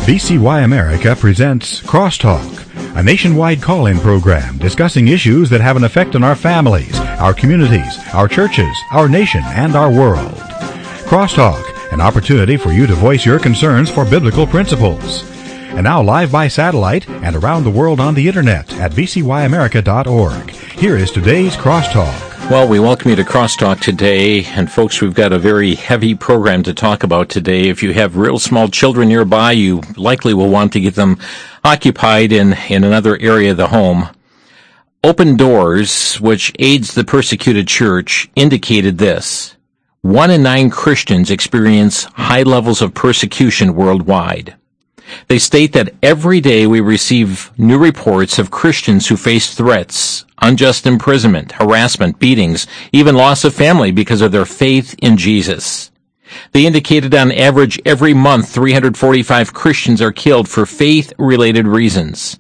VCY America presents Crosstalk, a nationwide call-in program discussing issues that have an effect on our families, our communities, our churches, our nation, and our world. Crosstalk, an opportunity for you to voice your concerns for biblical principles. And now live by satellite and around the world on the internet at vcyamerica.org. Here is today's Crosstalk. Well, we welcome you to Crosstalk today, and folks, we've got a very heavy program to talk about today. If you have real small children nearby, you likely will want to get them occupied in another area of the home. Open Doors, which aids the persecuted church, indicated this: 1 in 9 Christians experience high levels of persecution worldwide. They state that every day we receive new reports of Christians who face threats, unjust imprisonment, harassment, beatings, even loss of family because of their faith in Jesus. They indicated on average every month 345 Christians are killed for faith-related reasons.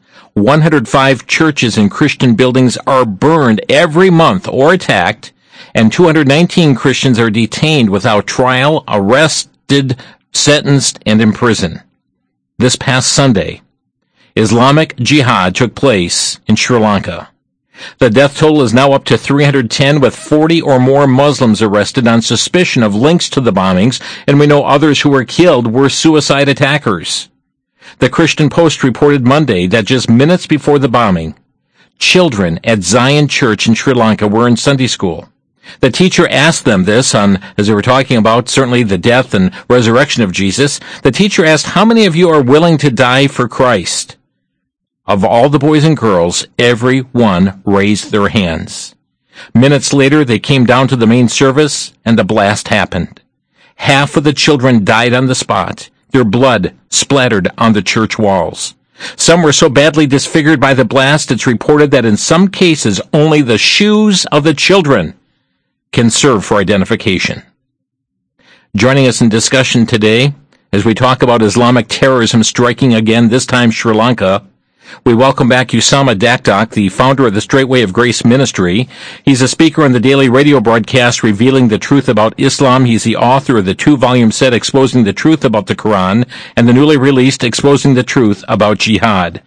105 churches and Christian buildings are burned every month or attacked, and 219 Christians are detained without trial, arrested, sentenced, and imprisoned. This past Sunday, Islamic Jihad took place in Sri Lanka. The death total is now up to 310, with 40 or more Muslims arrested on suspicion of links to the bombings, and we know others who were killed were suicide attackers. The Christian Post reported Monday that just minutes before the bombing, children at Zion Church in Sri Lanka were in Sunday school. The teacher asked them this as they were talking about certainly the death and resurrection of Jesus. The teacher asked, "How many of you are willing to die for Christ?" Of all the boys and girls, every one raised their hands. Minutes later, they came down to the main service, and the blast happened. Half of the children died on the spot. Their blood splattered on the church walls. Some were so badly disfigured by the blast, it's reported that in some cases, only the shoes of the children can serve for identification. Joining us in discussion today, as we talk about Islamic terrorism striking again, this time Sri Lanka, we welcome back Usama Dakdak, the founder of the Straight Way of Grace Ministry. He's a speaker on the daily radio broadcast Revealing the Truth About Islam. He's the author of the 2-volume set Exposing the Truth About the Quran and the newly released Exposing the Truth About Jihad.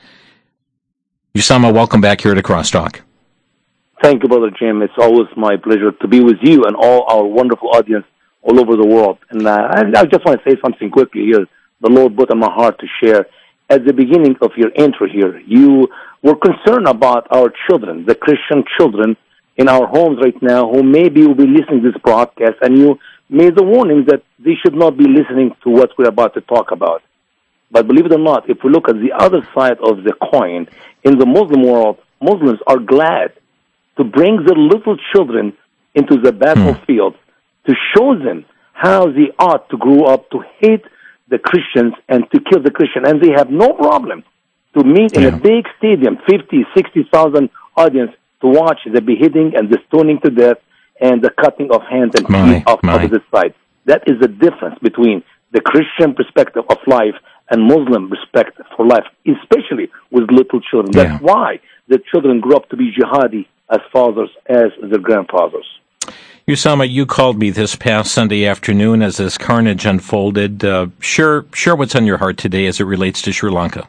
Usama, welcome back here to Crosstalk. Thank you, Brother Jim. It's always my pleasure to be with you and all our wonderful audience all over the world. And I just want to say something quickly here. The Lord put on my heart to share. At the beginning of your intro here, you were concerned about our children, the Christian children in our homes right now who maybe will be listening to this broadcast, and you made the warning that they should not be listening to what we're about to talk about. But believe it or not, if we look at the other side of the coin, in the Muslim world, Muslims are glad to bring their little children into the battlefield, to show them how they ought to grow up to hate the Christians and to kill the Christian. And they have no problem to meet in a big stadium, 50, 60,000 audience, to watch the beheading and the stoning to death and the cutting of hands and feet off opposite sides. That is the difference between the Christian perspective of life and Muslim respect for life, especially with little children. That's why the children grow up to be jihadi as fathers as their grandfathers. Usama, you called me this past Sunday afternoon as this carnage unfolded. Share what's on your heart today as it relates to Sri Lanka.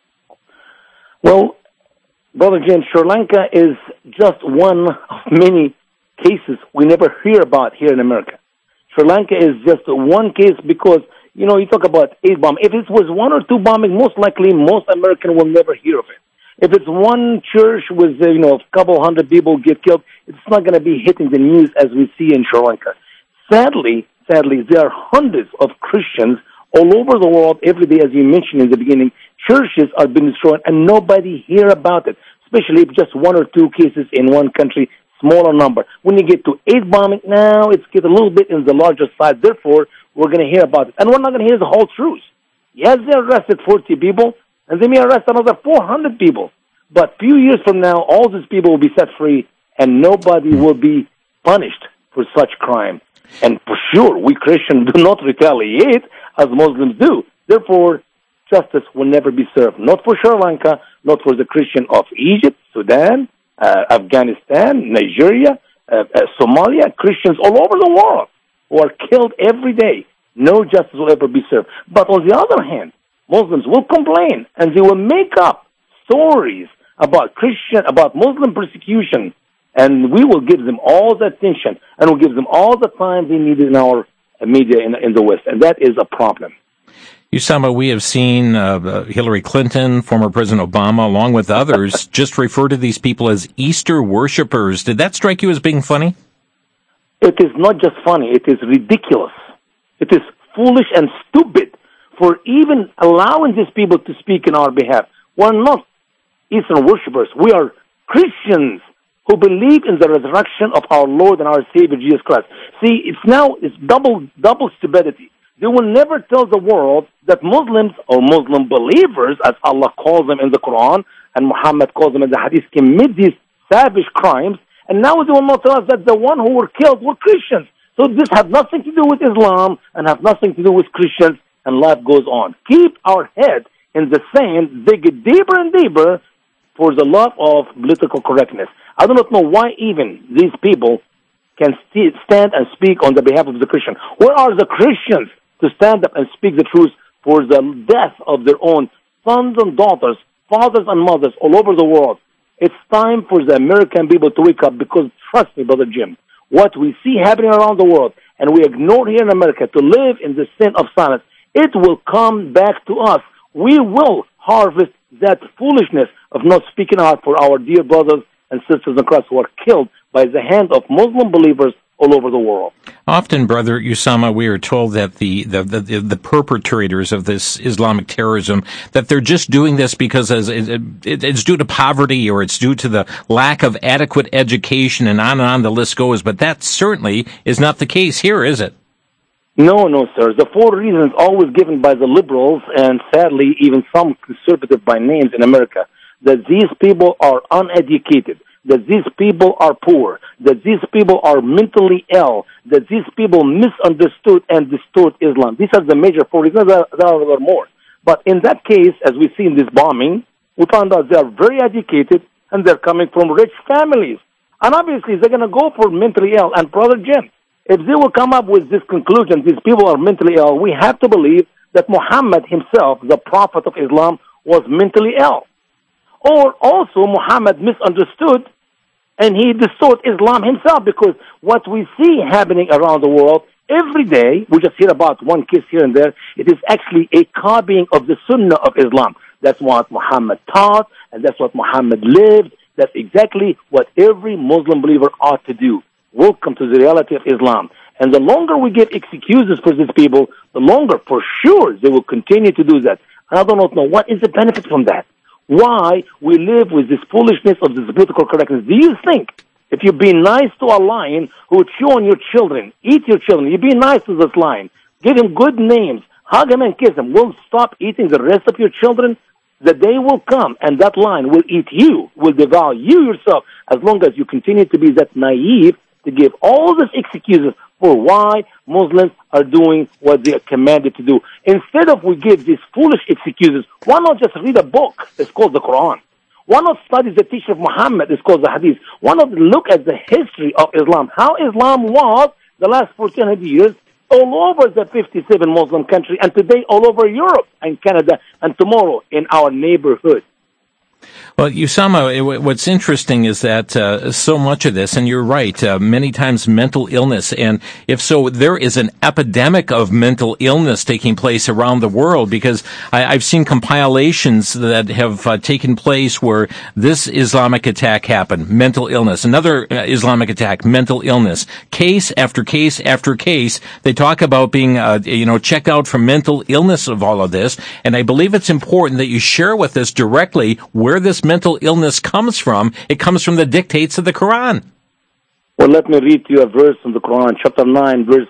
Well, Brother James, Sri Lanka is just one of many cases we never hear about here in America. Sri Lanka is just one case because, you talk about 8 bombing. If it was 1 or 2 bombing, most likely most Americans will never hear of it. If it's one church with, a couple hundred people get killed, it's not going to be hitting the news as we see in Sri Lanka. Sadly, there are hundreds of Christians all over the world every day, as you mentioned in the beginning. Churches are being destroyed, and nobody hear about it, especially if just 1 or 2 cases in one country, smaller number. When you get to 8 bombing, now it's get a little bit in the larger side. Therefore, we're going to hear about it. And we're not going to hear the whole truth. Yes, they arrested 40 people, and they may arrest another 400 people. But few years from now, all these people will be set free, and nobody will be punished for such crime. And for sure, we Christians do not retaliate as Muslims do. Therefore, justice will never be served. Not for Sri Lanka, not for the Christian of Egypt, Sudan, Afghanistan, Nigeria, Somalia, Christians all over the world who are killed every day. No justice will ever be served. But on the other hand, Muslims will complain and they will make up stories about about Muslim persecution, and we will give them all the attention and we'll give them all the time they need in our media in the West, and that is a problem. Usama, we have seen Hillary Clinton, former President Obama, along with others, just refer to these people as Easter worshippers. Did that strike you as being funny? It is not just funny, it is ridiculous. It is foolish and stupid for even allowing these people to speak in our behalf. We're not Eastern worshippers. We are Christians who believe in the resurrection of our Lord and our Savior Jesus Christ. See, it's double stupidity. They will never tell the world that Muslims or Muslim believers, as Allah calls them in the Quran and Muhammad calls them in the Hadith, commit these savage crimes, and now they will not tell us that the one who were killed were Christians. So this has nothing to do with Islam and has nothing to do with Christians, and life goes on. Keep our head in the sand, dig it deeper and deeper for the love of political correctness. I do not know why even these people can stand and speak on the behalf of the Christian. Where are the Christians to stand up and speak the truth for the death of their own sons and daughters, fathers and mothers all over the world? It's time for the American people to wake up, because trust me, Brother Jim, what we see happening around the world and we ignore here in America to live in the sin of silence, it will come back to us. We will harvest that foolishness of not speaking out for our dear brothers and sisters in Christ who are killed by the hand of Muslim believers all over the world. Often, Brother Usama, we are told that the perpetrators of this Islamic terrorism, that they're just doing this because it's due to poverty or it's due to the lack of adequate education, and on the list goes. But that certainly is not the case here, is it? No, sir. The four reasons always given by the liberals, and sadly even some conservative by names in America, that these people are uneducated, that these people are poor, that these people are mentally ill, that these people misunderstood and distort Islam. These are the major four reasons. There are more. But in that case, as we see in this bombing, we found out they are very educated and they're coming from rich families. And obviously they're going to go for mentally ill. And Brother Jim, if they will come up with this conclusion, these people are mentally ill, we have to believe that Muhammad himself, the prophet of Islam, was mentally ill. Or also Muhammad misunderstood and he distorted Islam himself, because what we see happening around the world every day, we just hear about one case here and there, it is actually a copying of the Sunnah of Islam. That's what Muhammad taught, and that's what Muhammad lived. That's exactly what every Muslim believer ought to do. Welcome to the reality of Islam. And the longer we give excuses for these people, the longer for sure they will continue to do that. And I do not know what is the benefit from that. Why we live with this foolishness of this political correctness. Do you think if you be nice to a lion who would chew on your children, eat your children, you be nice to this lion, give him good names, hug him and kiss him, will stop eating the rest of your children? The day will come and that lion will eat you, will devour you yourself, as long as you continue to be that naive to give all these excuses for why Muslims are doing what they are commanded to do. Instead of we give these foolish excuses, why not just read a book? It's called the Quran. Why not study the teaching of Muhammad? It's called the Hadith. Why not look at the history of Islam, how Islam was the last 1400 years all over the 57 Muslim countries, and today all over Europe and Canada, and tomorrow in our neighborhood. Well, Usama, what's interesting is that so much of this, and you're right, many times mental illness, and if so, there is an epidemic of mental illness taking place around the world, because I've seen compilations that have taken place where this Islamic attack happened, mental illness, another Islamic attack, mental illness, case after case after case. They talk about being, checked out for mental illness of all of this, and I believe it's important that you share with us directly where this mental illness comes from. It comes from the dictates of the Quran. Well, let me read to you a verse from the Quran, chapter 9, verse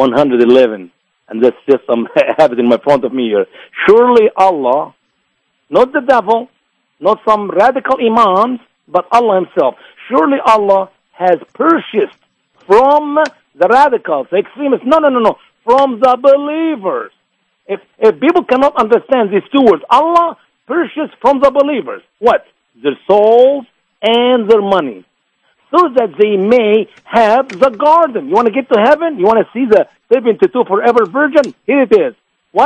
111. And that's just, I have it in my front of me here. Surely Allah, not the devil, not some radical imams, but Allah himself. Surely Allah has purchased from the radicals, the extremists, no, from the believers. If people cannot understand these two words, Allah purchased from the believers what? Their souls and their money, so that they may have the garden. You want to get to heaven? You want to see the 72 forever virgin? Here it is. What?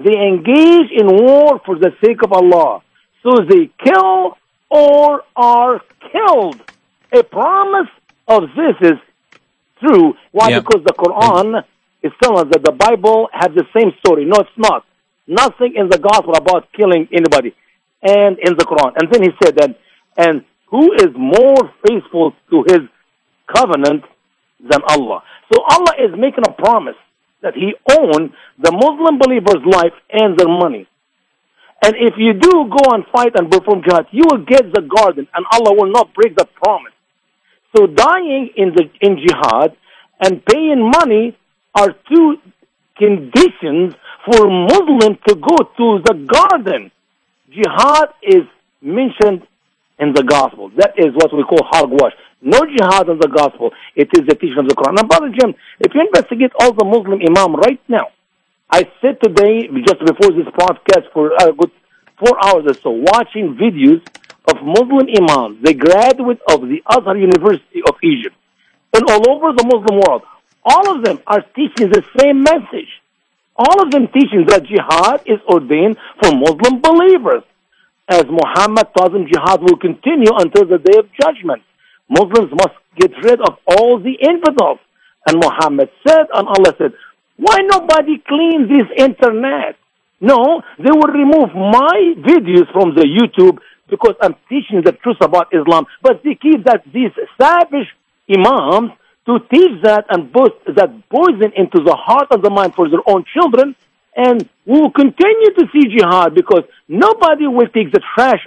They engage in war for the sake of Allah. So they kill or are killed. A promise of this is true. Why? Yep. Because the Quran is telling us that the Bible has the same story. No, it's not. Nothing in the gospel about killing anybody. And in the Quran. And then he said that, and who is more faithful to his covenant than Allah? So Allah is making a promise that he owns the Muslim believer's life and their money. And if you do go and fight and perform jihad, you will get the garden, and Allah will not break the promise. So dying in jihad and paying money are two conditions for Muslims to go to the garden. Jihad is mentioned in the gospel. That is what we call hogwash. No jihad in the gospel. It is the teaching of the Quran. Now, Brother Jim, if you investigate all the Muslim imam right now, I said today, just before this podcast, for a good 4 hours or so, watching videos of Muslim imams, the graduate of the Azhar University of Egypt, and all over the Muslim world. All of them are teaching the same message. All of them teaching that jihad is ordained for Muslim believers. As Muhammad taught them, jihad will continue until the day of judgment. Muslims must get rid of all the infidels. And Muhammad said, and Allah said, why nobody clean this internet? No, they will remove my videos from the YouTube because I'm teaching the truth about Islam. But they keep these savage imams to teach that and put that poison into the heart and the mind for their own children. And we will continue to see jihad because nobody will take the trash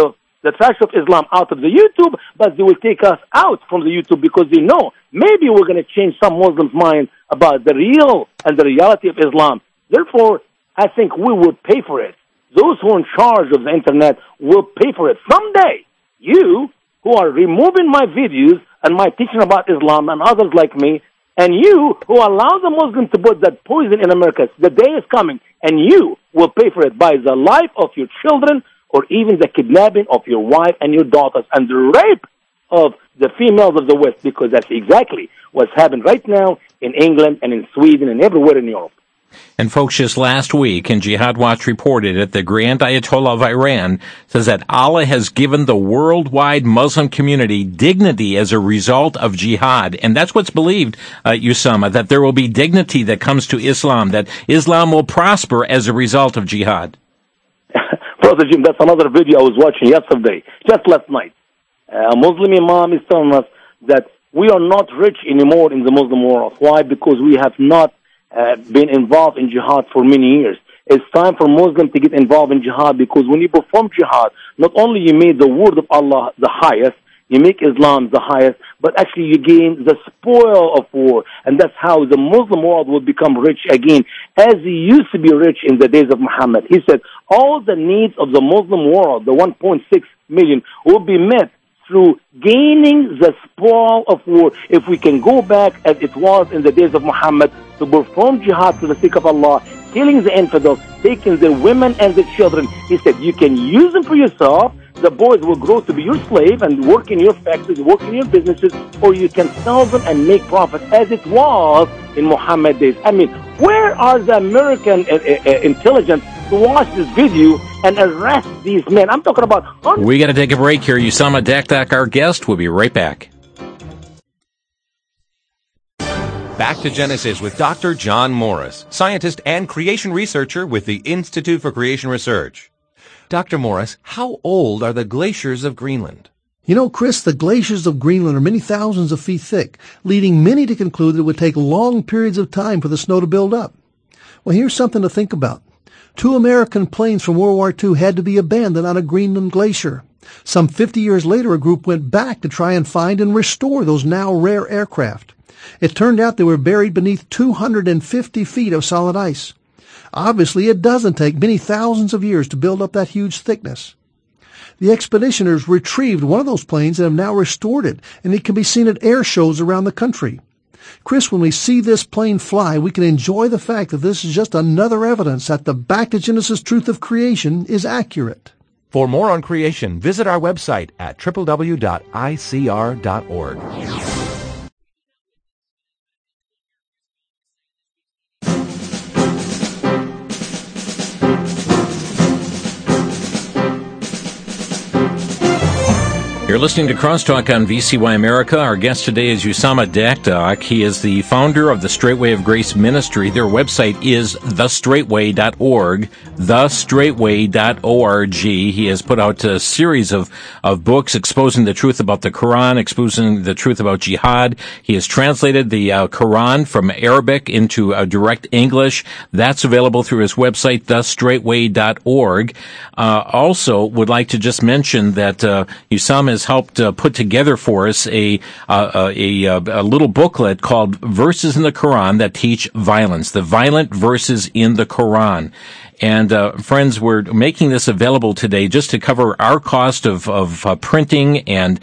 of Islam out of the YouTube, but they will take us out from the YouTube because they know maybe we're going to change some Muslims' mind about the real and the reality of Islam. Therefore, I think we will pay for it. Those who are in charge of the internet will pay for it. Someday, you who are removing my videos and my teaching about Islam and others like me, and you who allow the Muslims to put that poison in America, the day is coming, and you will pay for it by the life of your children or even the kidnapping of your wife and your daughters and the rape of the females of the West, because that's exactly what's happening right now in England and in Sweden and everywhere in Europe. And folks, just last week, and Jihad Watch reported it, the Grand Ayatollah of Iran says that Allah has given the worldwide Muslim community dignity as a result of jihad. And that's what's believed, Usama, that there will be dignity that comes to Islam, that Islam will prosper as a result of jihad. Brother Jim, that's another video I was watching yesterday, just last night. A Muslim imam is telling us that we are not rich anymore in the Muslim world. Why? Because we have not been involved in jihad for many years. It's time for Muslims to get involved in jihad because when you perform jihad, not only you make the word of Allah the highest, you make Islam the highest, but actually you gain the spoil of war. And that's how the Muslim world will become rich again, as he used to be rich in the days of Muhammad. He said all the needs of the Muslim world, the 1.6 million, will be met through gaining the spoil of war. If we can go back as it was in the days of Muhammad to perform jihad for the sake of Allah, killing the infidels, taking their women and their children, he said you can use them for yourself. The boys will grow to be your slave and work in your factories, work in your businesses, or you can sell them and make profit as it was in Muhammad days. I mean, where are the American intelligence to watch this video and arrest these men? I'm talking about hundreds. We got to take a break here. Usama Dakdak, our guest. We'll be right back. Back to Genesis with Dr. John Morris, scientist and creation researcher with the Institute for Creation Research. Dr. Morris, how old are the glaciers of Greenland? You know, Chris, the glaciers of Greenland are many thousands of feet thick, leading many to conclude that it would take long periods of time for the snow to build up. Well, here's something to think about. 2 American planes from World War II had to be abandoned on a Greenland glacier. Some 50 years later, a group went back to try and find and restore those now rare aircraft. It turned out they were buried beneath 250 feet of solid ice. Obviously, it doesn't take many thousands of years to build up that huge thickness. The expeditioners retrieved one of those planes and have now restored it, and it can be seen at air shows around the country. Chris, when we see this plane fly, we can enjoy the fact that this is just another evidence that the Back to Genesis truth of creation is accurate. For more on creation, visit our website at www.icr.org. You're listening to Crosstalk on VCY America. Our guest today is Usama Dakdock. He is the founder of the Straight Way of Grace Ministry. Their website is thestraightway.org, thestraightway.org. He has put out a series of books exposing the truth about the Quran, exposing the truth about jihad. He has translated the Quran from Arabic into direct English. That's available through his website, thestraightway.org. Also, would like to just mention that Usama has helped put together for us a little booklet called Verses in the Quran That Teach Violence, the violent verses in the Quran. And friends, we're making this available today just to cover our cost of printing and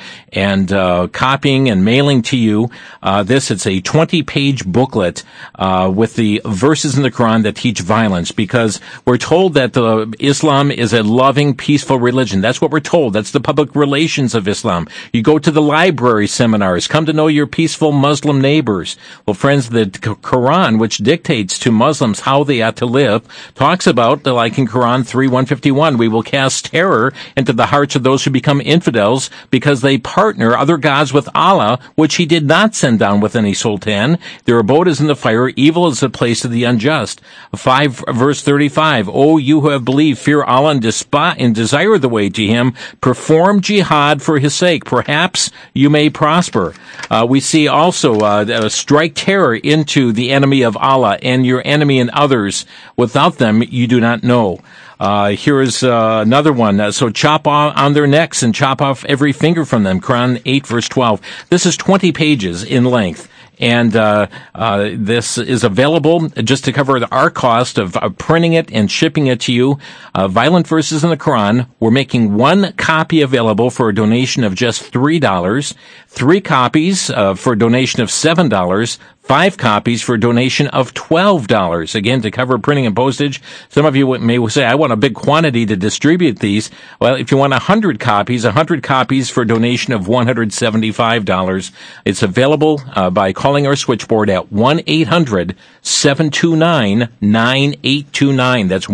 copying and mailing to you. It's a 20-page booklet with the verses in the Quran that teach violence, because we're told that Islam is a loving, peaceful religion. That's what we're told. That's the public relations of Islam. You go to the library seminars, come to know your peaceful Muslim neighbors. Well, friends, the Quran, which dictates to Muslims how they ought to live, talks about, like in Quran 3:151, we will cast terror into the hearts of those who become infidels because they partner other gods with Allah, which he did not send down with any sultan. Their abode is in the fire. Evil is the place of the unjust. 5 verse 35, O you who have believed, fear Allah and desire the way to him. Perform jihad for his sake. Perhaps you may prosper. We see also strike terror into the enemy of Allah and your enemy and others. Without them, you do not know. Here is another one. So chop on their necks and chop off every finger from them. Quran 8 verse 12. This is 20 pages in length. And this is available just to cover our cost of printing it and shipping it to you. Violent verses in the Quran. We're making one copy available for a donation of just $3. 3 copies for a donation of $7. 5 copies for a donation of $12. Again, to cover printing and postage. Some of you may say, I want a big quantity to distribute these. Well, if you want 100 copies for a donation of $175. It's available by calling our switchboard at 1-800-729-9829. That's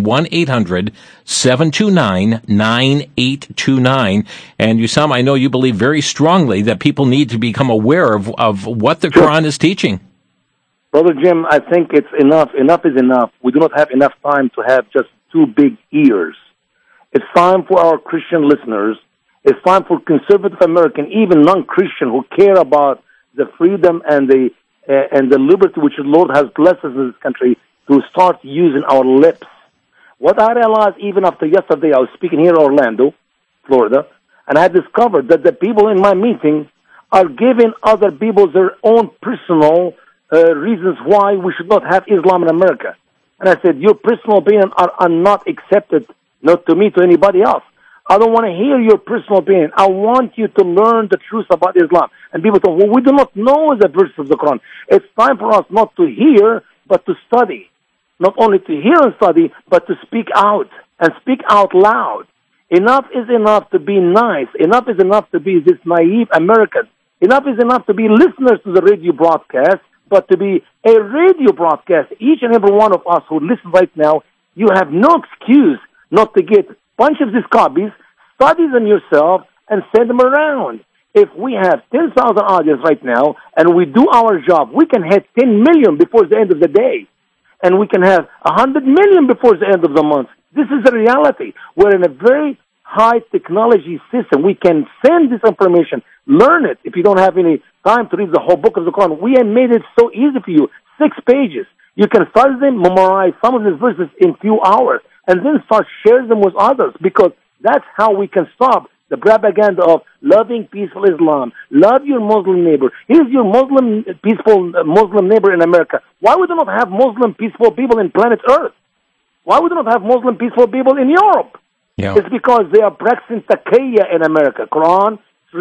1-800-729-9829. And Usama, I know you believe very strongly that people need to become aware of what the Quran is teaching. Brother Jim, I think it's enough. Enough is enough. We do not have enough time to have just 2 big ears. It's time for our Christian listeners. It's time for conservative American, even non-Christian, who care about the freedom and the liberty which the Lord has blessed us in this country, to start using our lips. What I realized even after yesterday, I was speaking here in Orlando, Florida, and I discovered that the people in my meeting are giving other people their own personal reasons why we should not have Islam in America. And I said, your personal opinion are not accepted, not to me, to anybody else. I don't want to hear your personal opinion. I want you to learn the truth about Islam. And people say, well, we do not know the verse of the Quran. It's time for us not to hear, but to study. Not only to hear and study, but to speak out, and speak out loud. Enough is enough to be nice. Enough is enough to be this naive American. Enough is enough to be listeners to the radio broadcast, but to be a radio broadcast. Each and every one of us who listen right now, you have no excuse not to get a bunch of these copies, study them yourself, and send them around. If we have 10,000 audience right now, and we do our job, we can hit 10 million before the end of the day. And we can have 100 million before the end of the month. This is the reality. We're in a very high technology system. We can send this information, learn it. If you don't have any time to read the whole book of the Quran, we have made it so easy for you. 6 pages. You can study them, memorize some of these verses in few hours, and then start sharing them with others, because that's how we can stop the propaganda of loving peaceful Islam. Love your Muslim neighbor. Here's your peaceful Muslim neighbor in America. Why would we not have Muslim peaceful people in planet Earth? Why would we not have Muslim peaceful people in Europe? Yeah. It's because they are practicing taqiyya in America. Quran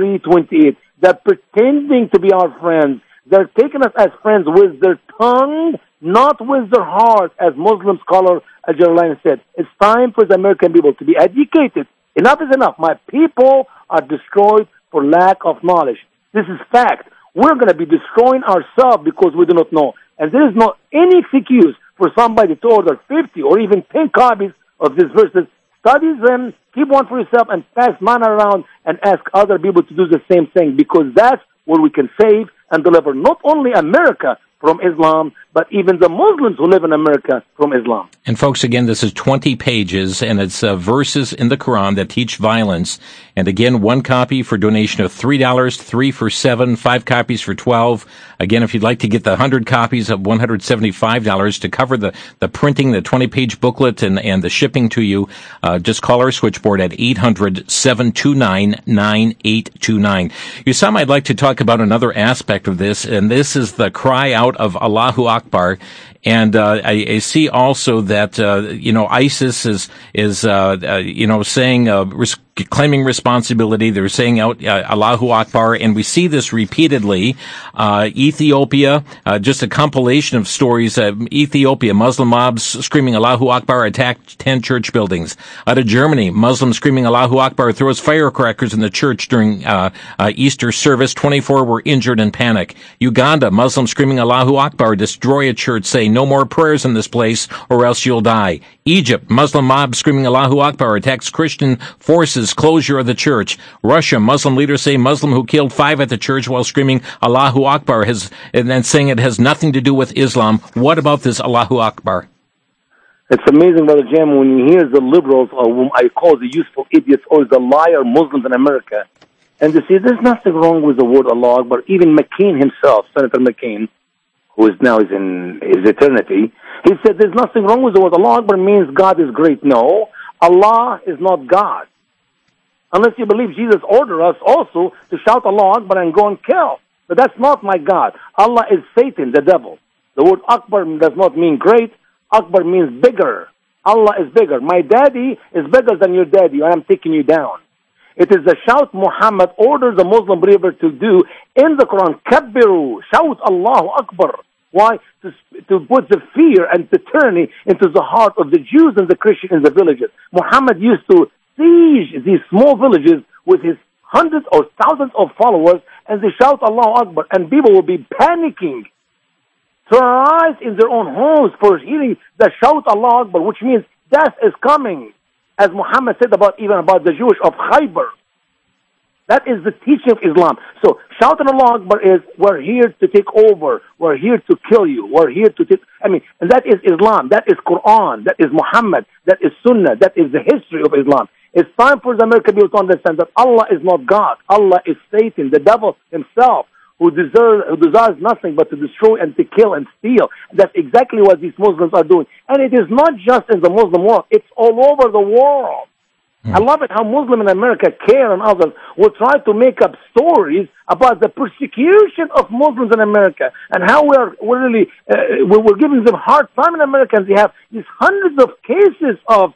3:28. They're pretending to be our friends. They're taking us as friends with their tongue, not with their heart, as Muslim scholar Al-Jarlain said. It's time for the American people to be educated. Enough is enough. My people are destroyed for lack of knowledge. This is fact. We're going to be destroying ourselves because we do not know. And there is not any excuse for somebody to order 50 or even 10 copies of these verses, Study them, keep one for yourself, and pass mine around and ask other people to do the same thing, because that's where we can save and deliver not only America from Islam, but even the Muslims who live in America from Islam. And folks, again, this is 20 pages, and it's verses in the Quran that teach violence. And again, one copy for donation of $3, 3 for $7, 5 copies for $12. Again, if you'd like to get the 100 copies of $175 to cover the printing, the 20-page booklet, and the shipping to you, just call our switchboard at 800-729-9829. Usama, I'd like to talk about another aspect of this, and this is the cry out of Allahu Akbar. And I see also that ISIS is saying claiming responsibility. They're saying out Allahu Akbar, and we see this repeatedly. Ethiopia, just a compilation of stories. Ethiopia, Muslim mobs screaming Allahu Akbar attacked 10 church buildings. Out of Germany, Muslims screaming Allahu Akbar throws firecrackers in the church during Easter service. 24 were injured in panic. Uganda, Muslims screaming Allahu Akbar destroy a church, say no more prayers in this place or else you'll die. Egypt, Muslim mob screaming Allahu Akbar attacks Christian forces, closure of the church. Russia, Muslim leaders say Muslim who killed 5 at the church while screaming Allahu Akbar and then saying it has nothing to do with Islam. What about this Allahu Akbar? It's amazing, Brother Jim, when you hear the liberals, or whom I call the useful idiots, or the liar Muslims in America, and they say there's nothing wrong with the word Allah Akbar. Even McCain himself, Senator McCain, who is now in his eternity, he said there's nothing wrong with the word Allah Akbar means God is great. No, Allah is not God. Unless you believe Jesus ordered us also to shout Allah Akbar and go and kill. But that's not my God. Allah is Satan, the devil. The word Akbar does not mean great. Akbar means bigger. Allah is bigger. My daddy is bigger than your daddy, and I'm taking you down. It is the shout Muhammad orders a Muslim believer to do in the Quran. Kabbiru, shout Allahu Akbar. Why? To put the fear and tyranny into the heart of the Jews and the Christians in the villages. Muhammad used to siege these small villages with his hundreds or thousands of followers, and they shout Allahu Akbar, and people will be panicking, terrorized in their own homes for hearing the shout Allahu Akbar, which means death is coming, as Muhammad said about the Jewish of Khaybar. That is the teaching of Islam. So shouting Allahu Akbar is, we're here to take over, we're here to kill you, we're here to take, and that is Islam, that is Quran, that is Muhammad, that is Sunnah, that is the history of Islam. It's time for the American people to understand that Allah is not God. Allah is Satan, the devil himself, who desires nothing but to destroy and to kill and steal. That's exactly what these Muslims are doing. And it is not just in the Muslim world, it's all over the world. I love it how Muslims in America, CARE and others, will try to make up stories about the persecution of Muslims in America and how we're giving them hard time in America. And they have these hundreds of cases of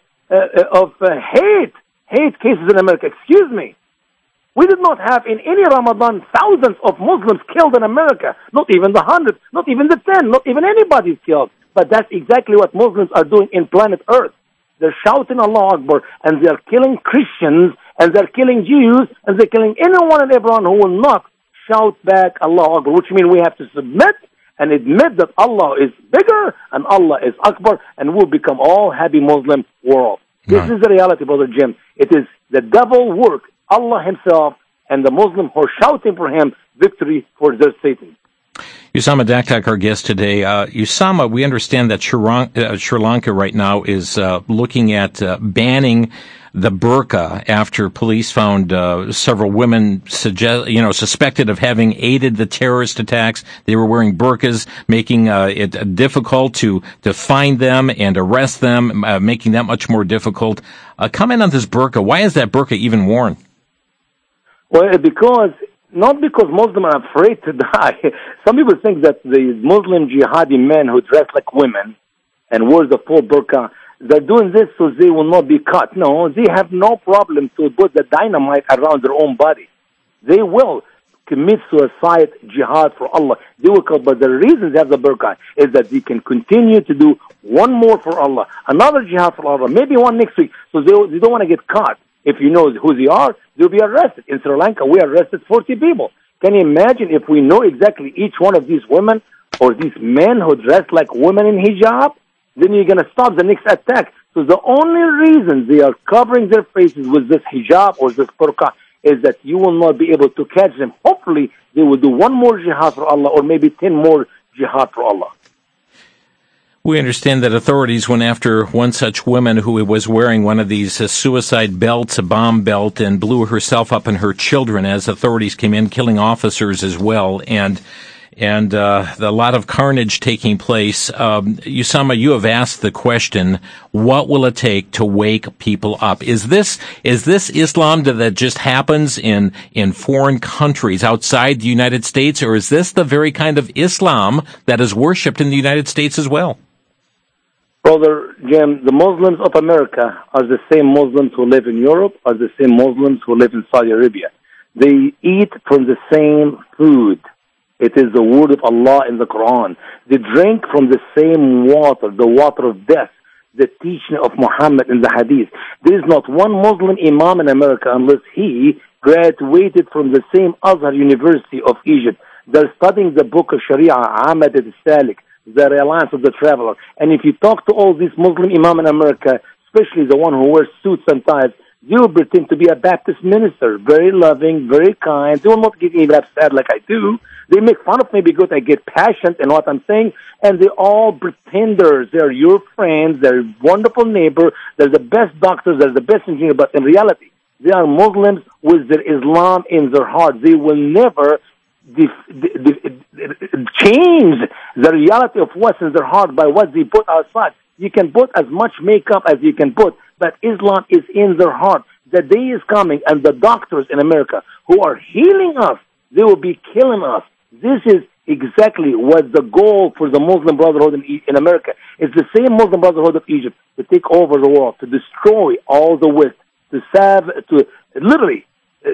hate cases in America. Excuse me. We did not have in any Ramadan thousands of Muslims killed in America. Not even the hundreds, not even the 10, not even anybody's killed. But that's exactly what Muslims are doing in planet Earth. They're shouting Allahu Akbar, and they're killing Christians, and they're killing Jews, and they're killing anyone and everyone who will not shout back Allahu Akbar, which means we have to submit and admit that Allah is bigger and Allah is Akbar, and we'll become all happy Muslim world. This is the reality, Brother Jim. It is the devil work, Allah himself, and the Muslim who are shouting for him victory for their Satan. Usama Daktak, our guest today. Usama, we understand that Sri Lanka right now is looking at banning the burqa after police found several women suspected of having aided the terrorist attacks. They were wearing burqas, making it difficult to find them and arrest them, making that much more difficult. Comment on this burqa. Why is that burqa even worn? Well, not because Muslims are afraid to die. Some people think that the Muslim jihadi men who dress like women and wear the full burqa, they're doing this so they will not be caught. No, they have no problem to put the dynamite around their own body. They will commit suicide jihad for Allah. They will call, but the reason they have the burqa is that they can continue to do one more for Allah, another jihad for Allah, maybe one next week, so they don't want to get caught. If you know who they are, they'll be arrested. In Sri Lanka, we arrested 40 people. Can you imagine if we know exactly each one of these women or these men who dress like women in hijab? Then you're going to stop the next attack So the only reason they are covering their faces with this hijab or this burqa is that you will not be able to catch them. Hopefully, they will do one more jihad for Allah or maybe 10 more jihad for Allah. We understand that authorities went after one such woman who was wearing one of these suicide belts, a bomb belt, and blew herself up and her children as authorities came in, killing officers as well. And a lot of carnage taking place. Usama, you have asked the question, what will it take to wake people up? Is this Islam that just happens in foreign countries outside the United States, or is this the very kind of Islam that is worshipped in the United States as well? Brother Jim, the Muslims of America are the same Muslims who live in Europe, are the same Muslims who live in Saudi Arabia. They eat from the same food. It is the word of Allah in the Quran. They drink from the same water, the water of death, the teaching of Muhammad in the Hadith. There is not one Muslim imam in America unless he graduated from the same Azhar University of Egypt. They're studying the book of Sharia, Ahmad al-Salik, the Reliance of the Traveler. And if you talk to all these Muslim imam in America, especially the one who wears suits and ties, they will pretend to be a Baptist minister, very loving, very kind. They will not get me upset like I do. They make fun of me because I get passionate in what I'm saying, and they all pretenders. They're your friends, they're wonderful neighbor, they're the best doctors, they're the best engineer, but in reality, they are Muslims with their Islam in their heart. They will never change the reality of what's in their heart by what they put outside. You can put as much makeup as you can put, but Islam is in their heart. The day is coming, and the doctors in America who are healing us, they will be killing us. This is exactly what the goal for the Muslim Brotherhood in America. It's the same Muslim Brotherhood of Egypt to take over the world, to destroy all the West, to literally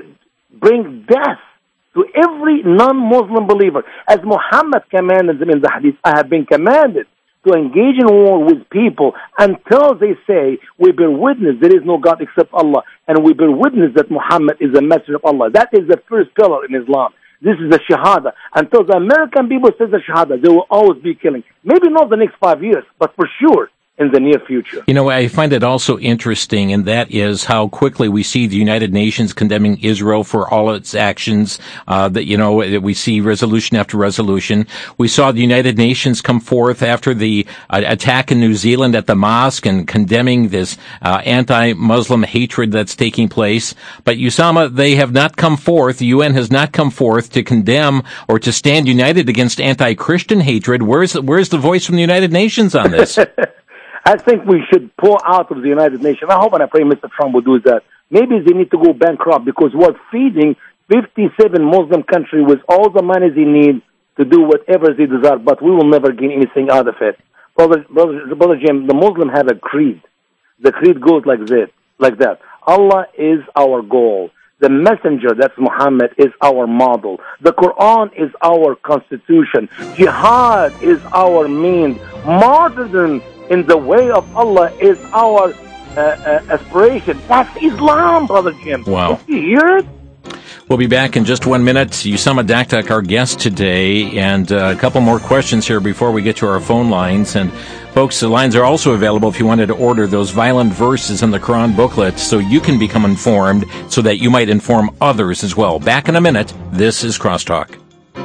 bring death to every non-Muslim believer. As Muhammad commanded them in the Hadith, I have been commanded to engage in war with people until they say, we bear witness there is no God except Allah, and we bear witness that Muhammad is a messenger of Allah. That is the first pillar in Islam. This is the Shahada. Until the American people say the Shahada, they will always be killing. Maybe not the next 5 years, but for sure in the near future. You know, I find it also interesting, and that is how quickly we see the United Nations condemning Israel for all its actions, that we see resolution after resolution. We saw the United Nations come forth after the attack in New Zealand at the mosque and condemning this anti-Muslim hatred that's taking place. But Usama, they have not come forth, the UN has not come forth to condemn or to stand united against anti-Christian hatred. Where's the voice from the United Nations on this? I think we should pull out of the United Nations. I hope and I pray Mr. Trump will do that. Maybe they need to go bankrupt because we're feeding 57 Muslim countries with all the money they need to do whatever they desire, but we will never gain anything out of it. Brother Jim, the Muslims have a creed. The creed goes like that. Allah is our goal. The messenger, that's Muhammad, is our model. The Quran is our constitution. Jihad is our means. Martyrdom in the way of Allah is our aspiration. That's Islam, Brother Jim. Wow. Did you hear it? We'll be back in just 1 minute. Usama Daktak, our guest today, and a couple more questions here before we get to our phone lines. And folks, the lines are also available if you wanted to order those violent verses in the Quran booklet so you can become informed so that you might inform others as well. Back in a minute. This is Crosstalk.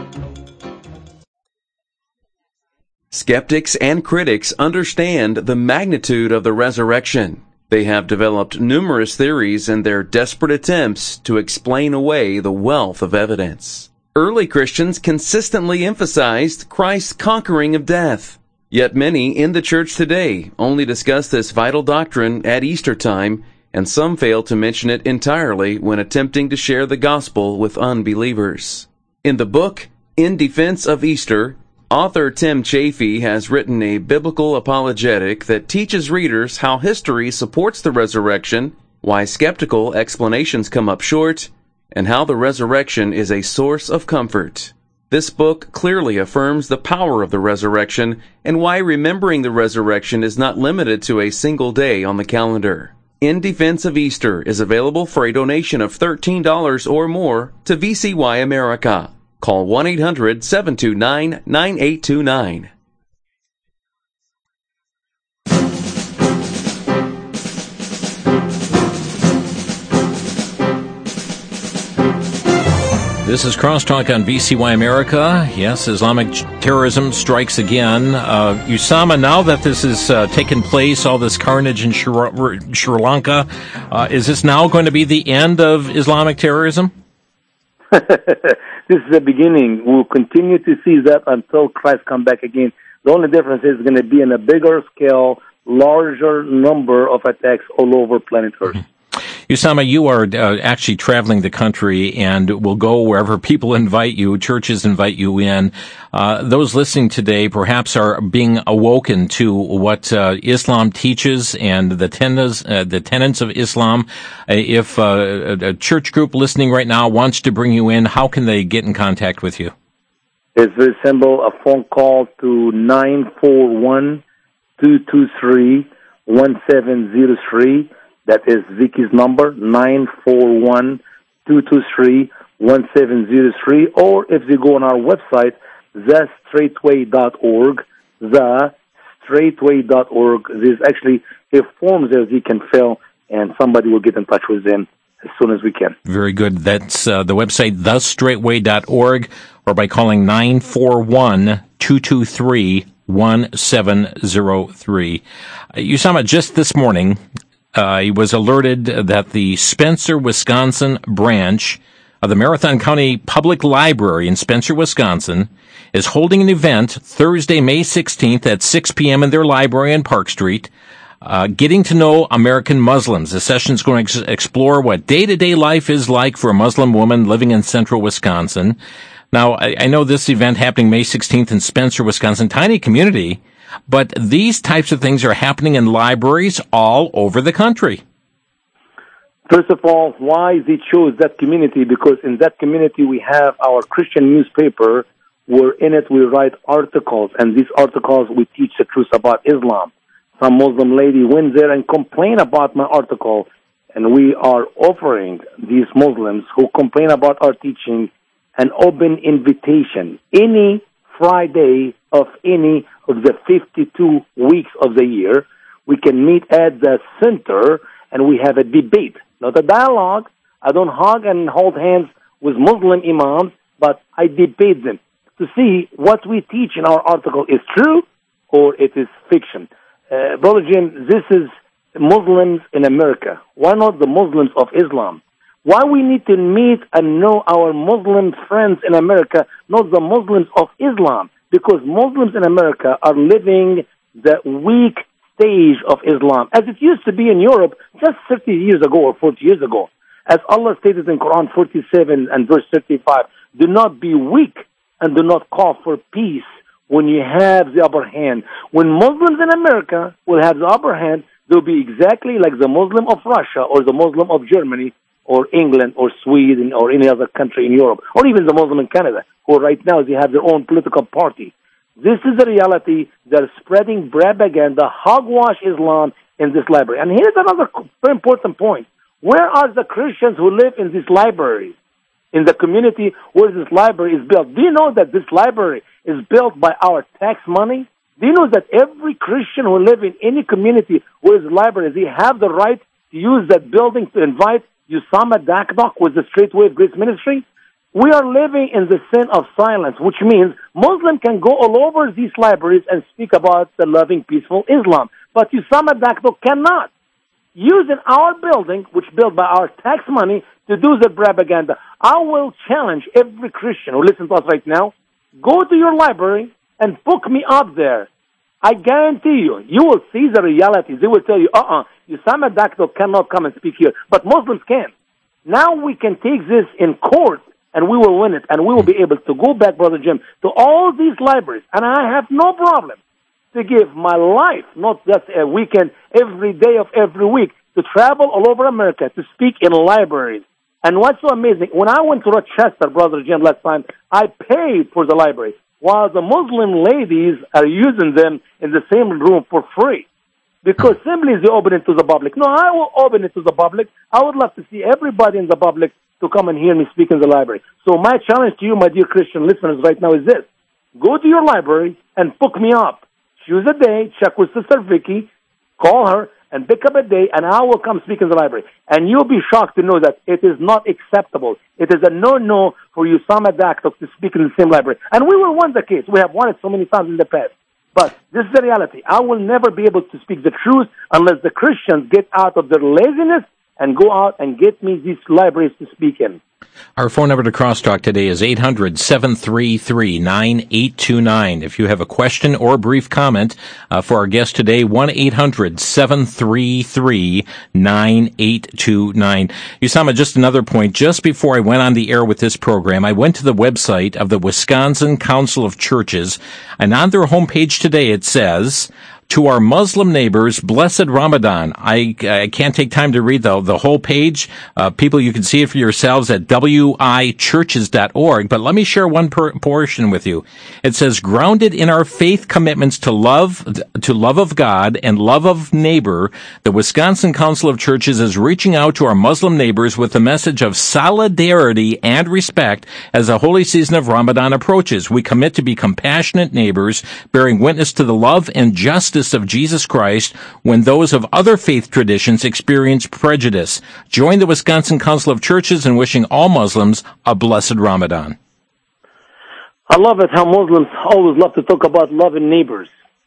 Skeptics and critics understand the magnitude of the resurrection. They have developed numerous theories in their desperate attempts to explain away the wealth of evidence. Early Christians consistently emphasized Christ's conquering of death. Yet many in the church today only discuss this vital doctrine at Easter time, and some fail to mention it entirely when attempting to share the gospel with unbelievers. In the book, In Defense of Easter, author Tim Chaffee has written a biblical apologetic that teaches readers how history supports the resurrection, why skeptical explanations come up short, and how the resurrection is a source of comfort. This book clearly affirms the power of the resurrection and why remembering the resurrection is not limited to a single day on the calendar. In Defense of Easter is available for a donation of $13 or more to VCY America. Call 1-800-729-9829. This is Crosstalk on VCY America. Yes, Islamic terrorism strikes again. Usama, now that this has taken place, all this carnage in Sri Lanka, is this now going to be the end of Islamic terrorism? This is the beginning. We'll continue to see that until Christ comes back again. The only difference is going to be in a bigger scale, larger number of attacks all over planet Earth. Usama, you are actually traveling the country and will go wherever people invite you, churches invite you in. Those listening today perhaps are being awoken to what Islam teaches and the tenets of Islam. If a church group listening right now wants to bring you in, how can they get in contact with you? It's very simple. A phone call to 941-223-1703. That is Vicky's number, 941-223-1703. Or if they go on our website, thestraightway.org, thestraightway.org. There's actually a form there they can fill, and somebody will get in touch with them as soon as we can. Very good. That's the website, thestraightway.org, or by calling 941-223-1703. Usama, just this morning, he was alerted that the Spencer, Wisconsin branch of the Marathon County Public Library in Spencer, Wisconsin, is holding an event Thursday, May 16th at 6 p.m. in their library on Park Street, getting to know American Muslims. The session is going to explore what day-to-day life is like for a Muslim woman living in central Wisconsin. Now, I know this event happening May 16th in Spencer, Wisconsin, tiny community, but these types of things are happening in libraries all over the country. First of all, why they chose that community? Because in that community we have our Christian newspaper, where in it we write articles, and these articles we teach the truth about Islam. Some Muslim lady went there and complained about my article, and we are offering these Muslims who complain about our teaching an open invitation. Any Friday of any of the 52 weeks of the year, we can meet at the center and we have a debate, not a dialogue. I don't hug and hold hands with Muslim imams, but I debate them to see what we teach in our article is true or it is fiction. Brother Jim, this is Muslims in America. Why not the Muslims of Islam? Why we need to meet and know our Muslim friends in America, not the Muslims of Islam? Because Muslims in America are living the weak stage of Islam, as it used to be in Europe just 30 years ago or 40 years ago. As Allah stated in Quran 47 and verse 35, do not be weak and do not call for peace when you have the upper hand. When Muslims in America will have the upper hand, they'll be exactly like the Muslim of Russia or the Muslim of Germany or England or Sweden or any other country in Europe, or even the Muslim in Canada, who right now they have their own political party. This is the reality. They're spreading propaganda, hogwash Islam in this library. And here's another very important point. Where are the Christians who live in these libraries, in the community where this library is built? Do you know that this library is built by our tax money? Do you know that every Christian who lives in any community where is a library, they have the right to use that building to invite Usama Dakdok with the Straight Way of Grace Ministry? We are living in the sin of silence, which means Muslims can go all over these libraries and speak about the loving, peaceful Islam. But Usama Dakdok cannot. Using our building, which is built by our tax money, to do the propaganda. I will challenge every Christian who listens to us right now, go to your library and book me up there. I guarantee you, you will see the reality. They will tell you, Usama Dakdok cannot come and speak here, but Muslims can. Now we can take this in court, and we will win it, and we will be able to go back, Brother Jim, to all these libraries, and I have no problem to give my life, not just a weekend, every day of every week, to travel all over America to speak in libraries. And what's so amazing, when I went to Rochester, Brother Jim, last time, I paid for the library, while the Muslim ladies are using them in the same room for free. Because simply they open it to the public. No, I will open it to the public. I would love to see everybody in the public to come and hear me speak in the library. So my challenge to you, my dear Christian listeners, right now is this. Go to your library and book me up. Choose a day, check with Sister Vicky, call her, and pick up a day, and I will come speak in the library. And you'll be shocked to know that it is not acceptable. It is a no-no for Usama Daktok to speak in the same library. And we will win the case. We have won it so many times in the past. But this is the reality. I will never be able to speak the truth unless the Christians get out of their laziness and go out and get me these libraries to speak in. Our phone number to Crosstalk today is 800-733-9829. If you have a question or a brief comment for our guest today, 1-800-733-9829. Usama, just another point. Just before I went on the air with this program, I went to the website of the Wisconsin Council of Churches, and on their homepage today it says, "To our Muslim neighbors, blessed Ramadan." I can't take time to read the whole page. People, you can see it for yourselves at wichurches.org. But let me share one portion with you. It says, "Grounded in our faith commitments to love of God and love of neighbor, the Wisconsin Council of Churches is reaching out to our Muslim neighbors with a message of solidarity and respect as the holy season of Ramadan approaches. We commit to be compassionate neighbors, bearing witness to the love and justice of Jesus Christ when those of other faith traditions experience prejudice. Join the Wisconsin Council of Churches in wishing all Muslims a blessed Ramadan." I love it how Muslims always love to talk about loving neighbors.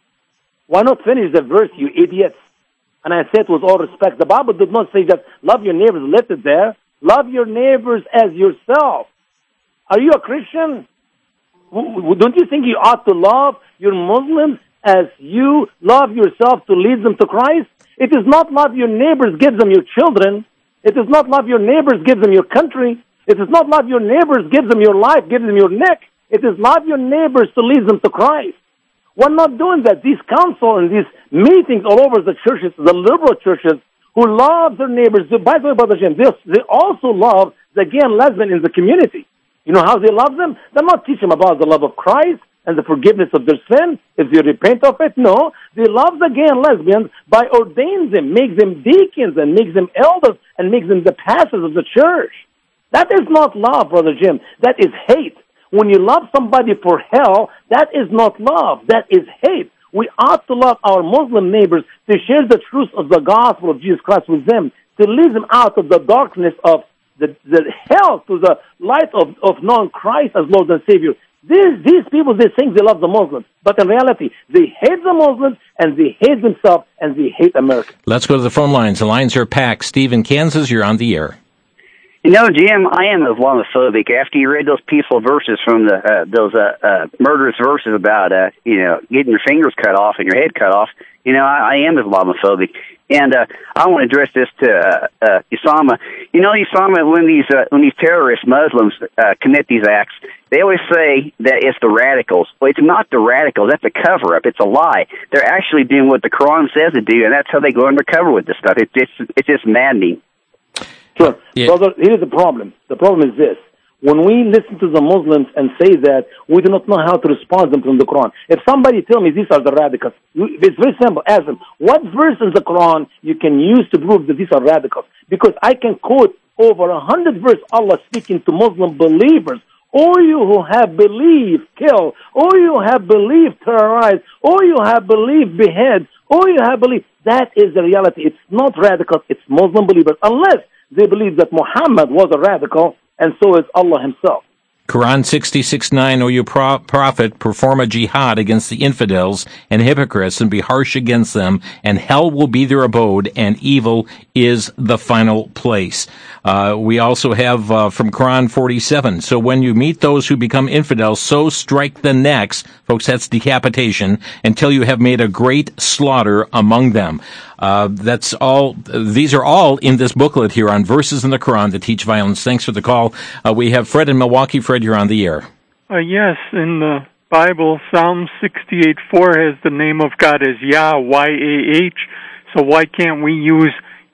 Why not finish the verse, you idiots? And I say it with all respect. The Bible did not say that love your neighbors, left it there. Love your neighbors as yourself. Are you a Christian? Don't you think you ought to love your Muslims as you love yourself to lead them to Christ? It is not love your neighbors, give them your children. It is not love your neighbors, give them your country. It is not love your neighbors, give them your life, give them your neck. It is love your neighbors to lead them to Christ. We're not doing that. These councils and these meetings all over the churches, the liberal churches, who love their neighbors. By the way, Brother Jim, they also love the gay and lesbian in the community. You know how they love them? They're not teaching them about the love of Christ and the forgiveness of their sin, if they repent of it. No, they love the gay and lesbians by ordaining them, make them deacons, and make them elders, and make them the pastors of the church. That is not love, Brother Jim. That is hate. When you love somebody for hell, that is not love. That is hate. We ought to love our Muslim neighbors, to share the truth of the gospel of Jesus Christ with them, to lead them out of the darkness of the hell to the light of knowing Christ as Lord and Savior. These people, they think they love the Muslims, but in reality, they hate the Muslims, and they hate themselves, and they hate America. Let's go to the phone lines. The lines are packed. Steve in Kansas, you're on the air. You know, Jim, I am Islamophobic. After you read those peaceful verses from those murderous verses about, getting your fingers cut off and your head cut off, I am Islamophobic. And I want to address this to Usama. You know, Usama, when these terrorist Muslims commit these acts, they always say that it's the radicals. Well, it's not the radicals. That's a cover-up. It's a lie. They're actually doing what the Quran says to do, and that's how they go undercover with this stuff. It's just maddening. Sure. Yeah. Brother, here's the problem. The problem is this. When we listen to the Muslims and say that, we do not know how to respond to them from the Quran. If somebody tell me these are the radicals, it's very simple. Ask them, what verse in the Quran you can use to prove that these are radicals? Because I can quote over 100 verses Allah speaking to Muslim believers. All you who have believed, kill. All you have believed, terrorize. All you have believed, behead. All you have believed. That is the reality. It's not radicals. It's Muslim believers. Unless they believe that Muhammad was a radical, and so is Allah himself. Quran 66:9, O you prophet, perform a jihad against the infidels and hypocrites and be harsh against them, and hell will be their abode, and evil is the final place. We also have from Quran 47, so when you meet those who become infidels, so strike the necks, folks, that's decapitation, until you have made a great slaughter among them. That's all. These are all in this booklet here on verses in the Quran that teach violence. Thanks for the call. We have Fred in Milwaukee. Fred, you're on the air. Yes, in the Bible, Psalm 68:4 has the name of God as Yah, Y-A-H. So why can't we use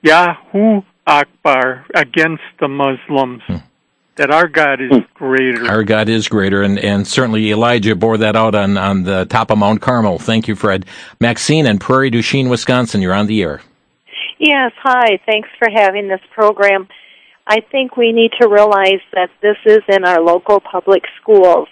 Yahu Akbar against the Muslims? That our God is greater. Our God is greater, and certainly Elijah bore that out on the top of Mount Carmel. Thank you, Fred. Maxine in Prairie du Chien, Wisconsin, you're on the air. Yes, hi. Thanks for having this program. I think we need to realize that this is in our local public schools.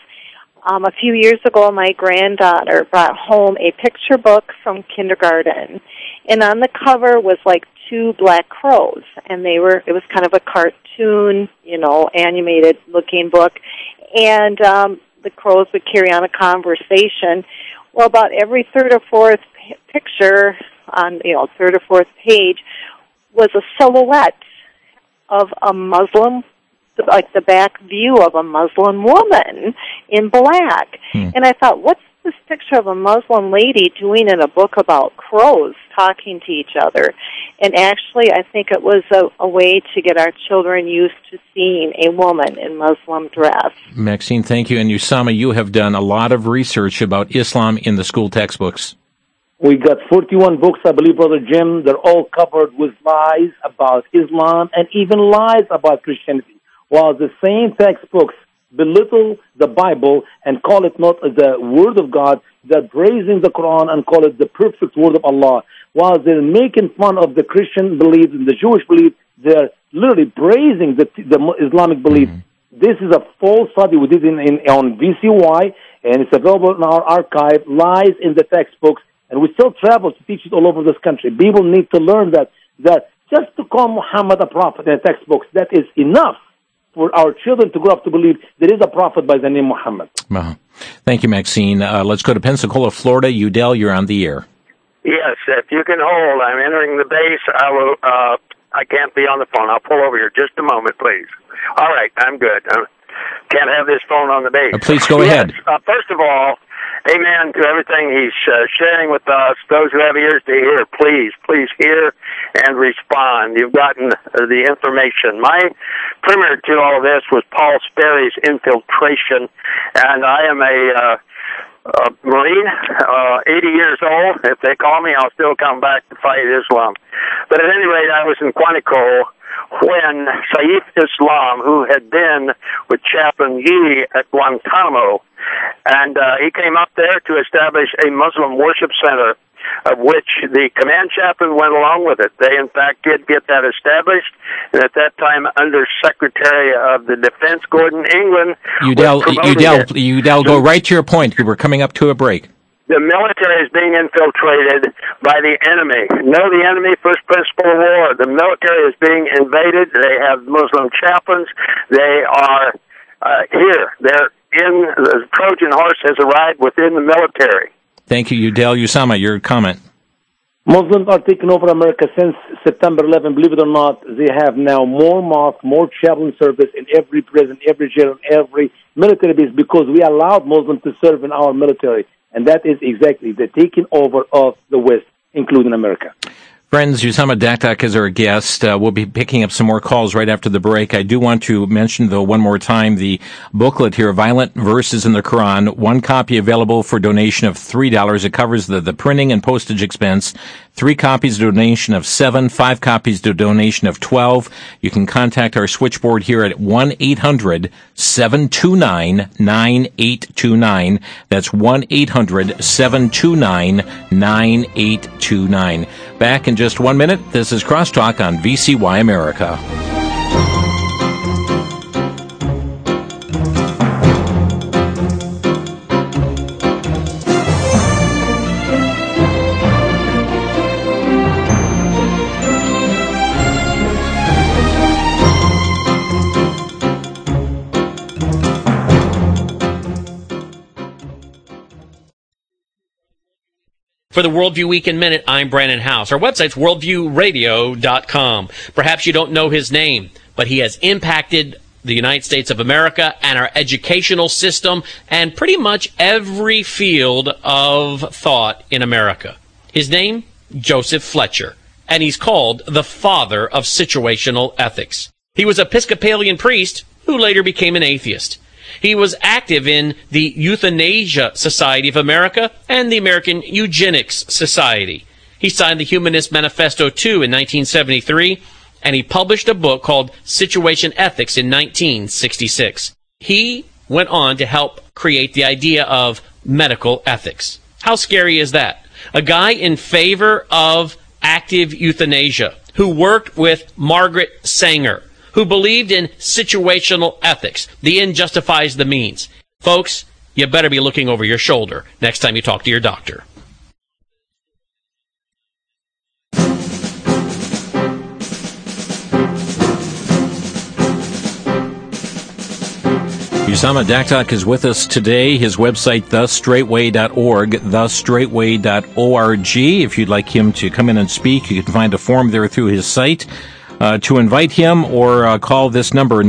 A few years ago, my granddaughter brought home a picture book from kindergarten, And on the cover was like two black crows, and it was kind of a cartoon, animated looking book, and the crows would carry on a conversation. Well, about every third or fourth picture on, third or fourth page was a silhouette of a Muslim, like the back view of a Muslim woman in black. And I thought, what's this picture of a Muslim lady doing in a book about crows talking to each other? And actually, I think it was a way to get our children used to seeing a woman in Muslim dress. Maxine, thank you. And Usama, you have done a lot of research about Islam in the school textbooks. We got 41 books, I believe, Brother Jim. They're all covered with lies about Islam and even lies about Christianity. While the same textbooks belittle the Bible and call it not the Word of God, they're praising the Quran and call it the perfect Word of Allah. While they're making fun of the Christian belief and the Jewish belief, they're literally praising the Islamic belief. This is a full study we did on VCY, and it's available in our archive, lies in the textbooks, and we still travel to teach it all over this country. People need to learn that just to call Muhammad a prophet in the textbooks, that is enough for our children to grow up to believe there is a prophet by the name Muhammad. Thank you, Maxine. Let's go to Pensacola, Florida. Udell, you're on the air. Yes, if you can hold, I'm entering the base. I can't be on the phone. I'll pull over here just a moment, please. All right, I'm good. Can't have this phone on the base. Please go ahead. First of all, amen to everything he's sharing with us. Those who have ears to hear, please hear and respond. You've gotten the information. My primer to all of this was Paul Sperry's Infiltration, and I am a Marine, 80 years old. If they call me, I'll still come back to fight Islam. But at any rate, I was in Quantico when Saif Islam, who had been with Chaplain Yee at Guantanamo, and he came up there to establish a Muslim worship center, of which the command chaplain went along with it. They, in fact, did get that established, and at that time, Under Secretary of the Defense, Gordon England, Udell, go right to your point. We're coming up to a break. The military is being infiltrated by the enemy. Know the enemy, first principle of war. The military is being invaded. They have Muslim chaplains. They are here. They're in, the Trojan horse has arrived within the military. Thank you, Udell. Usama, your comment. Muslims are taking over America since September 11. Believe it or not, they have now more mosques, more chaplain service in every prison, every jail, every military base because we allowed Muslims to serve in our military. And that is exactly the taking over of the West, including America. Friends, Usama Dakdak is our guest. We'll be picking up some more calls right after the break. I do want to mention, though, one more time, the booklet here, Violent Verses in the Quran. One copy available for donation of $3. It covers the printing and postage expense. 3 copies donation of $7, 5 copies to donation of $12. You can contact our switchboard here at 1-800-729-9829. That's 1-800-729-9829. Back in just 1 minute. This is Crosstalk on VCY America. For the Worldview Weekend Minute, I'm Brandon House. Our website's worldviewradio.com. Perhaps you don't know his name, but he has impacted the United States of America and our educational system and pretty much every field of thought in America. His name, Joseph Fletcher, and he's called the father of situational ethics. He was an Episcopalian priest who later became an atheist. He was active in the Euthanasia Society of America and the American Eugenics Society. He signed the Humanist Manifesto II in 1973, and he published a book called Situation Ethics in 1966. He went on to help create the idea of medical ethics. How scary is that? A guy in favor of active euthanasia who worked with Margaret Sanger, who believed in situational ethics. The end justifies the means. Folks, you better be looking over your shoulder next time you talk to your doctor. Usama Daktak is with us today. His website, thestraightway.org, thestraightway.org. If you'd like him to come in and speak, you can find a form there through his site. To invite him or call this number,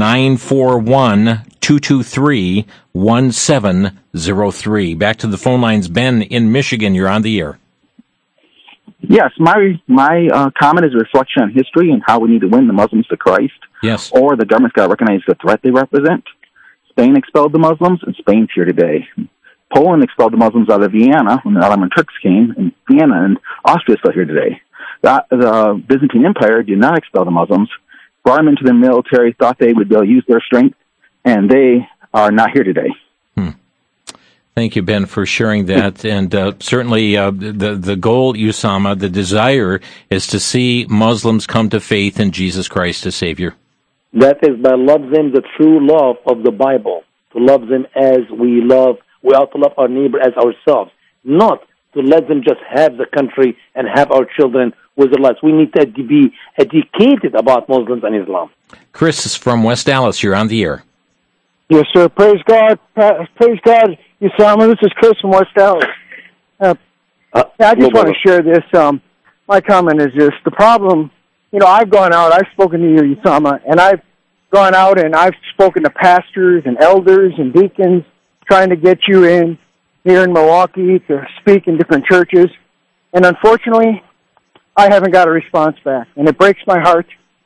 941-223-1703. Back to the phone lines. Ben in Michigan, you're on the air. Yes, my comment is a reflection on history and how we need to win the Muslims to Christ. Yes. Or the government's got to recognize the threat they represent. Spain expelled the Muslims, and Spain's here today. Poland expelled the Muslims out of Vienna when the Ottoman Turks came, and Vienna and Austria is still here today. The Byzantine Empire did not expel the Muslims, brought them into the military, thought they would use their strength, and they are not here today. Thank you, Ben, for sharing that. And certainly the goal, Usama, the desire is to see Muslims come to faith in Jesus Christ as Savior. That is by love them the true love of the Bible. To love them as we ought to love our neighbor as ourselves. Not to let them just have the country and have our children with their lives. We need to be educated about Muslims and Islam. Chris is from West Dallas. You're on the air. Yes, sir. Praise God. Praise God, Usama. This is Chris from West Dallas. I just want to share this. My comment is this. The problem, I've gone out, I've spoken to you, Usama, and I've gone out and I've spoken to pastors and elders and deacons trying to get you in here in Milwaukee to speak in different churches. And unfortunately, I haven't got a response back, and it breaks my heart.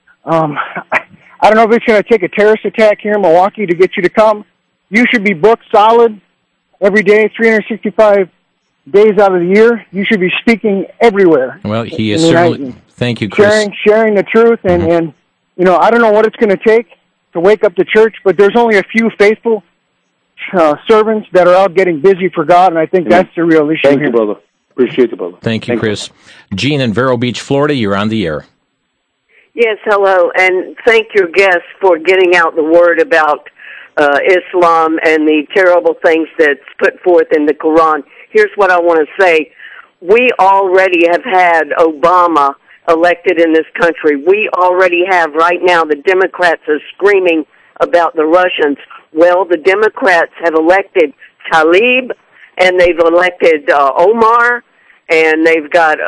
I don't know if it's going to take a terrorist attack here in Milwaukee to get you to come. You should be booked solid every day, 365 days out of the year. You should be speaking everywhere. Well, he is certainly... Thank you, Chris. Sharing the truth, and I don't know what it's going to take to wake up the church, but there's only a few faithful servants that are out getting busy for God, and I think that's the real issue. Thank you, brother. Appreciate it, brother. Thank you, Chris. Gene in Vero Beach, Florida, you're on the air. Yes, hello, and thank your guest for getting out the word about Islam and the terrible things that's put forth in the Quran. Here's what I want to say. We already have had Obama elected in this country. We already have right now, the Democrats are screaming about the Russians. Well, the Democrats have elected Tlaib, and they've elected Omar, and they've got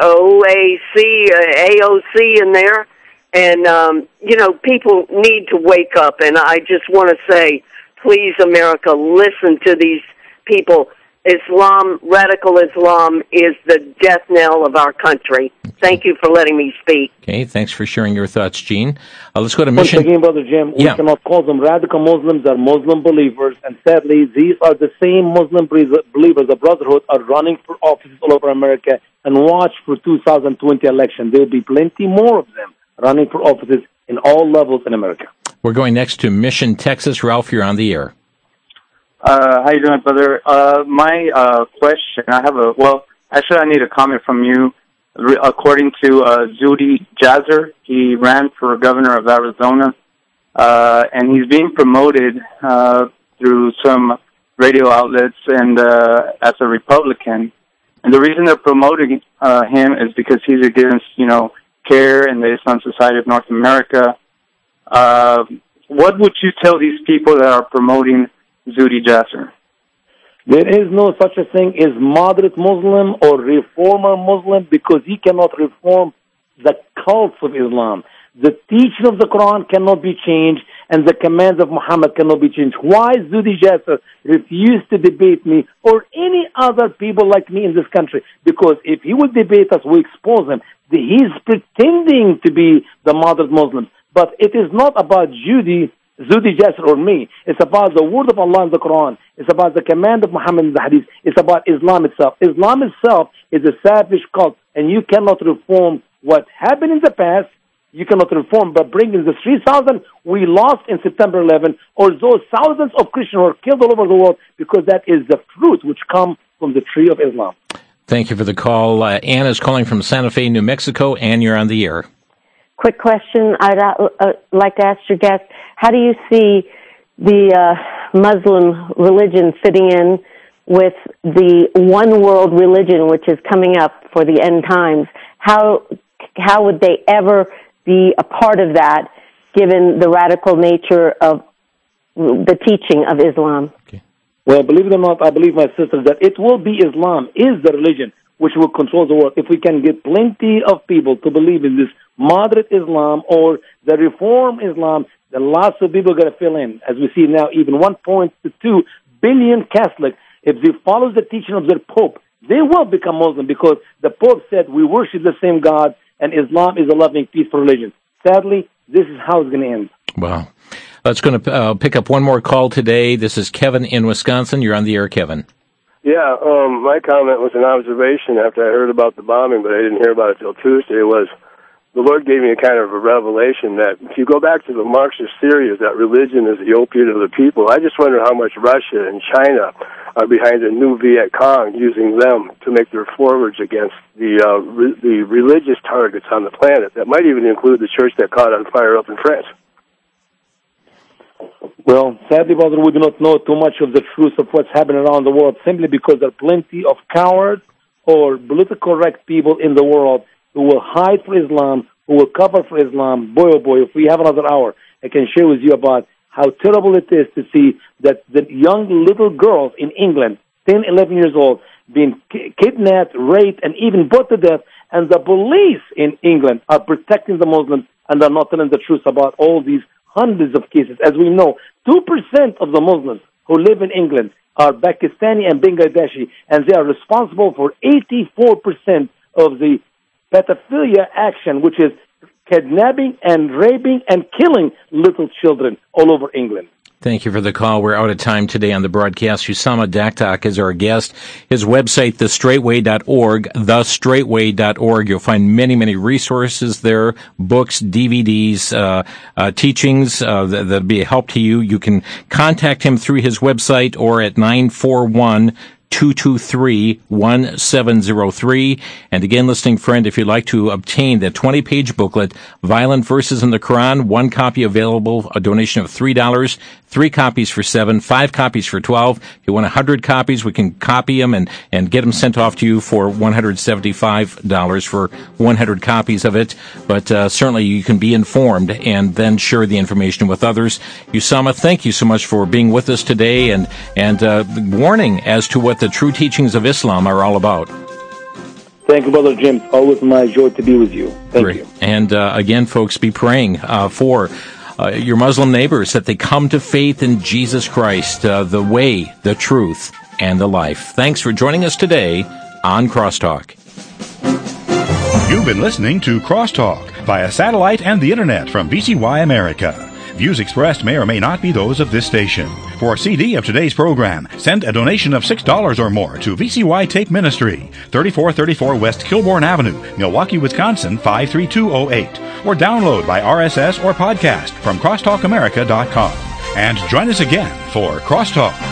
AOC in there. And, people need to wake up. And I just want to say, please, America, listen to these people. Islam, radical Islam, is the death knell of our country. Thank you for letting me speak. Okay, thanks for sharing your thoughts, Gene. Let's go to Mission. Once again, Brother Jim, we cannot call them radical Muslims. They're Muslim believers, and sadly, these are the same Muslim believers, the Brotherhood, are running for offices all over America. And watch for 2020 election. There will be plenty more of them running for offices in all levels in America. We're going next to Mission, Texas. Ralph, you're on the air. How you doing, brother? My question, I need a comment from you. According to Zuhdi Jasser, he ran for governor of Arizona, and he's being promoted through some radio outlets and as a Republican. And the reason they're promoting him is because he's against, CARE and the Islam Society of North America. What would you tell these people that are promoting Zuhdi Jasser? There is no such a thing as moderate Muslim or reformer Muslim, because he cannot reform the cults of Islam. The teaching of the Quran cannot be changed, and the commands of Muhammad cannot be changed. Why Zuhdi Jasser refused to debate me or any other people like me in this country? Because if he would debate us, we expose him. He's pretending to be the moderate Muslim. But it is not about Zuhdi Jasser or me. It's about the word of Allah in the Quran. It's about the command of Muhammad in the Hadith. It's about Islam itself. Islam itself is a savage cult, and you cannot reform what happened in the past. You cannot reform by bringing the 3,000 we lost in September 11, or those thousands of Christians who are killed all over the world, because that is the fruit which come from the tree of Islam. Thank you for the call. Ann is calling from Santa Fe, New Mexico. Ann, you're on the air. Quick question. I'd like to ask your guest, how do you see the Muslim religion fitting in with the one world religion, which is coming up for the end times? How would they ever be a part of that, given the radical nature of the teaching of Islam? Okay. Well, believe it or not, I believe, my sister, that it will be Islam is the religion which will control the world. If we can get plenty of people to believe in this moderate Islam or the Reform Islam, then lots of people are going to fill in. As we see now, even 1.2 billion Catholics, if they follow the teaching of their Pope, they will become Muslim because the Pope said we worship the same God and Islam is a loving, peaceful religion. Sadly, this is how it's going to end. Wow. Let's going to pick up one more call today. This is Kevin in Wisconsin. You're on the air, Kevin. Yeah, my comment was an observation after I heard about the bombing, but I didn't hear about it till Tuesday. It was the Lord gave me a kind of a revelation that if you go back to the Marxist theory is that religion is the opiate of the people, I just wonder how much Russia and China are behind the new Viet Cong, using them to make their forwards against the religious targets on the planet. That might even include the church that caught on fire up in France. Well, sadly, brother, we do not know too much of the truth of what's happening around the world simply because there are plenty of cowards or politically correct people in the world who will hide for Islam, who will cover for Islam. Boy, oh boy, if we have another hour, I can share with you about how terrible it is to see that the young little girls in England, 10, 11 years old, being kidnapped, raped, and even put to death, and the police in England are protecting the Muslims and are not telling the truth about all these hundreds of cases. As we know, 2% of the Muslims who live in England are Pakistani and Bangladeshi, and they are responsible for 84% of the pedophilia action, which is kidnapping and raping and killing little children all over England. Thank you for the call. We're out of time today on the broadcast. Usama Daktak is our guest. His website, thestraightway.org, thestraightway.org. You'll find many, many resources there, books, DVDs, teachings that'll be a help to you. You can contact him through his website or at 941-223-1703. And again, listening friend, if you'd like to obtain the 20-page booklet, Violent Verses in the Quran, one copy available, a donation of $3, 3 copies for $7, 5 copies for $12. If you want 100 copies, we can copy them and get them sent off to you for $175 for 100 copies of it. But certainly you can be informed and then share the information with others. Usama, thank you so much for being with us today and warning as to what the true teachings of Islam are all about. Thank you, Brother Jim. Always my joy to be with you. Thank you. And again, folks, be praying for your Muslim neighbors that they come to faith in Jesus Christ, the way, the truth, and the life. Thanks for joining us today on Crosstalk. You've been listening to Crosstalk via satellite and the internet from VCY America. Views expressed may or may not be those of this station. For a CD of today's program, send a donation of $6 or more to VCY Tape Ministry, 3434 West Kilbourne Avenue, Milwaukee, Wisconsin, 53208. Or download by RSS or podcast from crosstalkamerica.com. And join us again for Crosstalk.